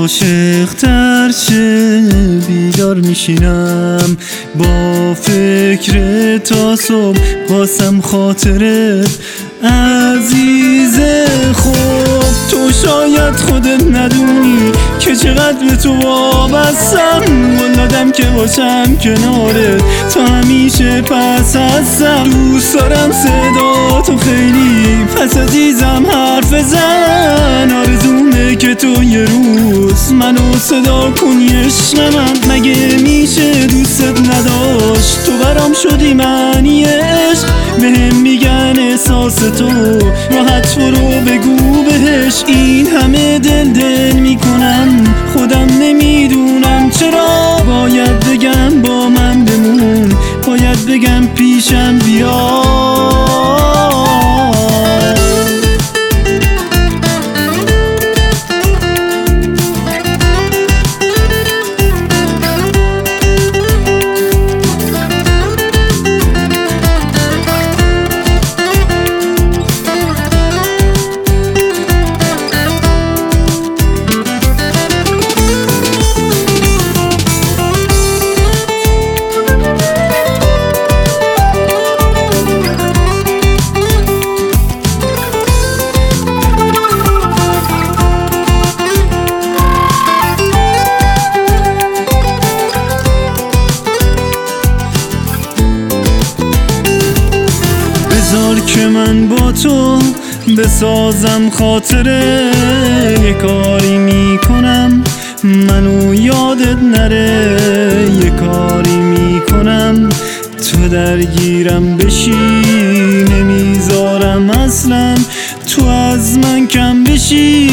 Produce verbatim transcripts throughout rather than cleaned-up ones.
عاشق تر چه بیدار میشینم با فکر تا صبح واسم خاطرت عزیز. خوب تو شاید خودت ندونی که چقدر به تو وابستم، ولادم که باشم کنارت تا همیشه پس هستم. دوست دارم صدا تو خیلی پس عزیزم حرف زن، آرزومه که تو یه روز منو صدا کنی عشق من. مگه میشه دوستت نداشت؟ تو برام شدی معنی عشق، بهم میگن احساس تو راحت برو بگو بهش. این همه دل دل میکنم خودم نمیدونم چرا، باید بگم با من بمون، باید بگم پیشم بیا. بذار که من با تو بسازم خاطره، یه کاری میکنم منو یادت نره، یه کاری میکنم تو درگیرم بشی، نمیذارم اصلا تو از من کم بشی.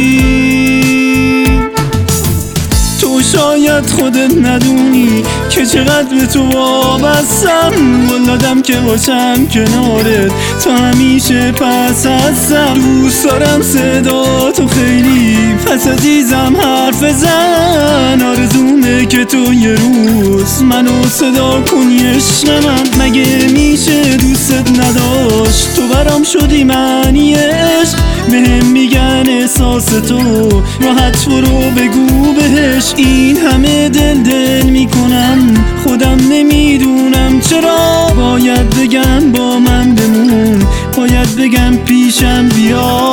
تو شاید خودت ندونی که چقدر به تو وابستم، ولادم که باشم کنارت تا همیشه پس هستم. دوست دارم صدا تو خیلی پس عزیزم حرف زن، آرزومه که تو یه روز منو صدا کنی عشق من. مگه میشه دوستت نداشت؟ تو برام شدی معنی عشق، بهم میگن احساس تو راحت برو بگو بهش. این همه دل دل میکنم خودم نمیدونم چرا، باید بگم با من بمون، باید بگم پیشم بیا.